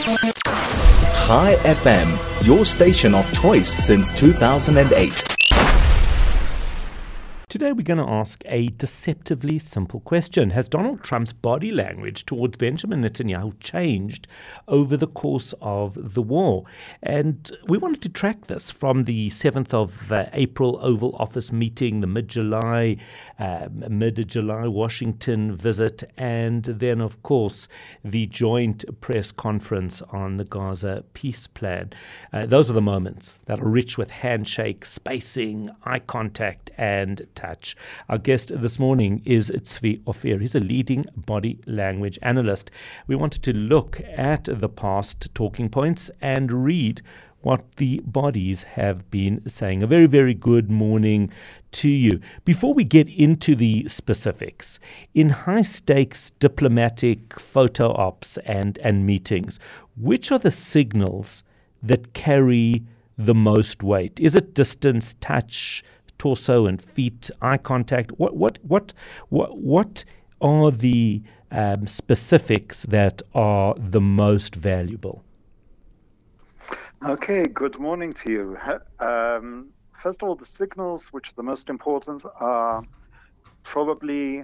Chai FM, your station of choice since 2008. Today we're going to ask a deceptively simple question. Has Donald Trump's body language towards Benjamin Netanyahu changed over the course of the war? And we wanted to track this from the 7th of April Oval Office meeting, the mid-July Washington visit, and then, of course, the joint press conference on the Gaza peace plan. Those are the moments that are rich with handshake, spacing, eye contact, and touch. Our guest this morning is Tzvi Ophir. He's a leading body language analyst. We wanted to look at the past talking points and read what the bodies have been saying. A very, very good morning to you. Before we get into the specifics, in high-stakes diplomatic photo ops and meetings, which are the signals that carry the most weight? Is it distance, touch, torso and feet, eye contact? What are the specifics that are the most valuable? Okay, good morning to you. First of all, the signals which are the most important are probably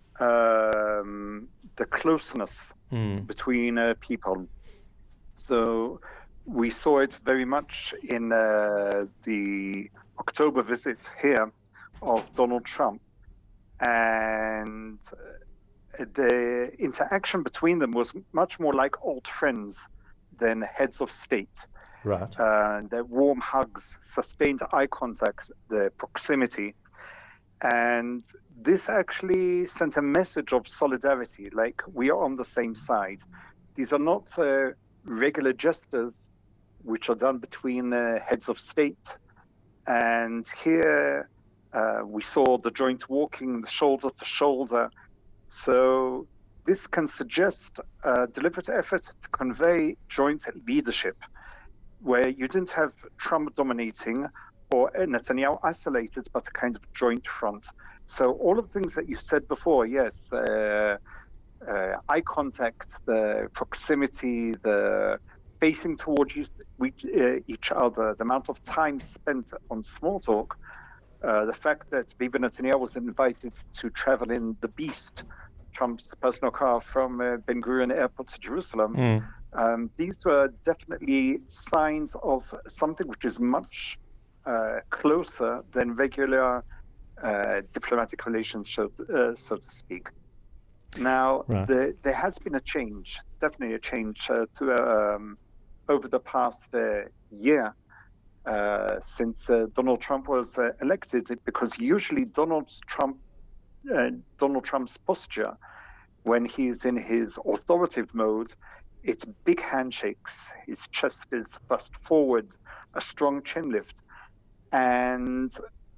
the closeness between people. So we saw it very much in the October visit here of Donald Trump, and the interaction between them was much more like old friends than heads of state. Right. The warm hugs, sustained eye contact, the proximity, and this actually sent a message of solidarity, like we are on the same side. These are not regular gestures which are done between heads of state. And here we saw the joint walking, the shoulder to shoulder. So this can suggest a deliberate effort to convey joint leadership, where you didn't have Trump dominating or Netanyahu isolated, but a kind of joint front. So all of the things that you said before, yes, eye contact, the proximity, the facing towards each other, the amount of time spent on small talk, the fact that Bibi Netanyahu was invited to travel in the Beast, Trump's personal car, from Ben Gurion Airport to Jerusalem. These were definitely signs of something which is much closer than regular diplomatic relations, so to speak. Now, Right. there has been a change, definitely a change over the past year since Donald Trump was elected, because usually Donald Trump's posture, when he's in his authoritative mode, it's big handshakes, his chest is thrust forward, a strong chin lift. And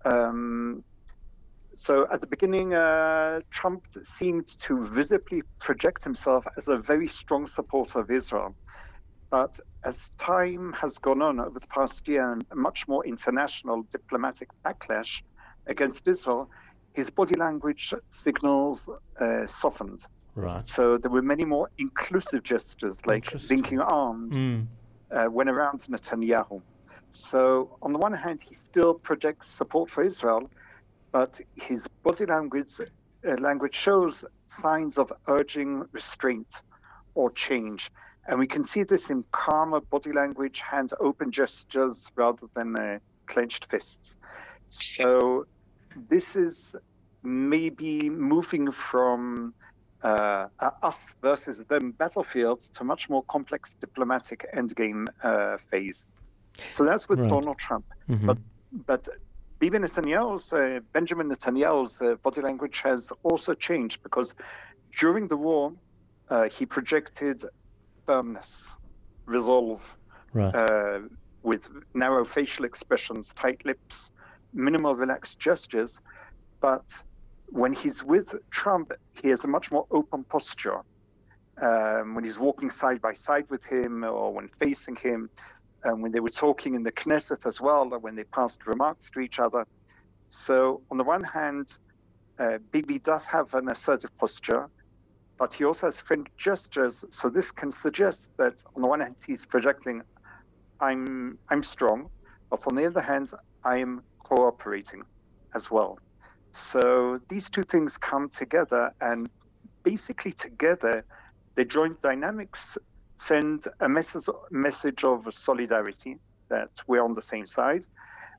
so at the beginning, Trump seemed to visibly project himself as a very strong supporter of Israel. But as time has gone on over the past year, and a much more international diplomatic backlash against Israel, his body language signals softened. Right. So there were many more inclusive gestures, like linking arms, when around Netanyahu. So on the one hand, he still projects support for Israel, but his body language shows signs of urging restraint or change. And we can see this in calmer body language, hand open gestures rather than clenched fists. So this is maybe moving from us versus them battlefield to much more complex diplomatic endgame phase. So that's with Donald Trump. Mm-hmm. But Bibi Netanyahu's, Benjamin Netanyahu's body language has also changed, because during the war, he projected firmness, resolve, with narrow facial expressions, tight lips, minimal relaxed gestures. But when he's with Trump, he has a much more open posture. When he's walking side by side with him, or when facing him, when they were talking in the Knesset as well, or when they passed remarks to each other. So on the one hand, Bibi does have an assertive posture, but he also has friendly gestures. So this can suggest that on the one hand, he's projecting, I'm strong, but on the other hand, I'm cooperating as well. So these two things come together, and basically together, the joint dynamics send a message of solidarity, that we're on the same side.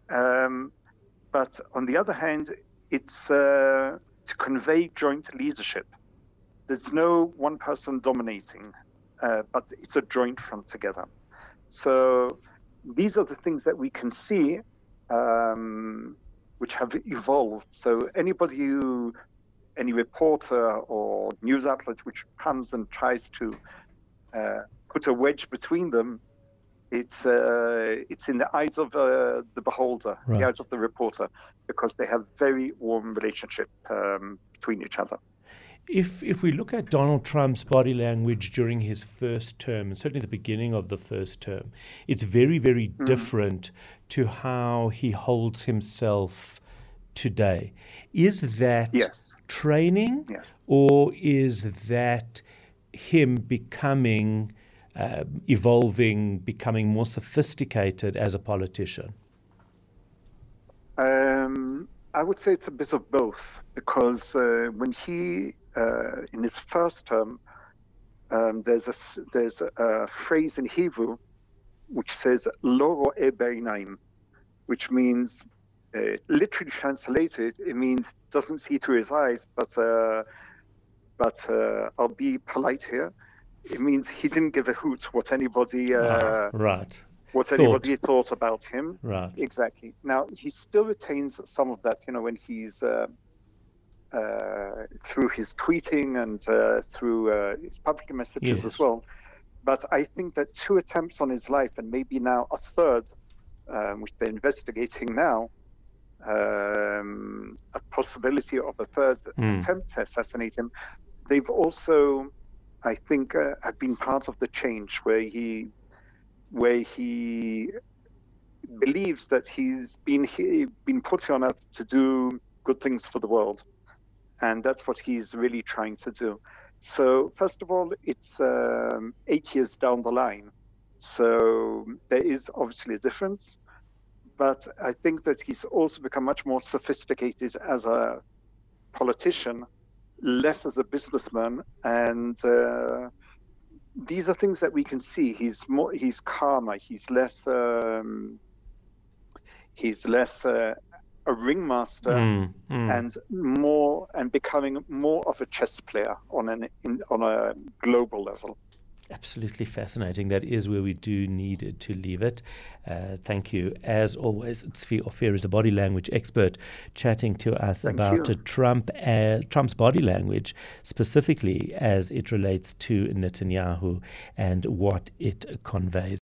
But on the other hand, it's to convey joint leadership. There's no one person dominating, but it's a joint front together. So these are the things that we can see, which have evolved. So any reporter or news outlet which comes and tries to put a wedge between them, it's in the eyes of the beholder, right, the eyes of the reporter, because they have very warm relationship between each other. If we look at Donald Trump's body language during his first term, and certainly the beginning of the first term, it's very, very different to how he holds himself today. Is that training, or is that him becoming, evolving, becoming more sophisticated as a politician? I would say it's a bit of both, because when he, in his first term, there's a phrase in Hebrew which says "lo ro'eh ba'inayim," which means, literally translated, it means doesn't see through his eyes, but I'll be polite here. It means he didn't give a hoot what anybody anybody thought about him. Right. Exactly. Now, he still retains some of that, when he's through his tweeting and through his public messages as well. But I think that 2 attempts on his life, and maybe now a third, which they're investigating now, a possibility of a third attempt to assassinate him, they've also, I think, have been part of the change where he believes that he's been put on earth to do good things for the world, and that's what he's really trying to do. So first of all, it's 8 years down the line, so there is obviously a difference, but I think that he's also become much more sophisticated as a politician, less as a businessman, and these are things that we can see. He's calmer. He's less a ringmaster, and becoming more of a chess player on a global level. Absolutely fascinating. That is where we do need to leave it. Thank you. As always, Tzvi Ophir is a body language expert chatting to us about Trump's body language, specifically as it relates to Netanyahu and what it conveys.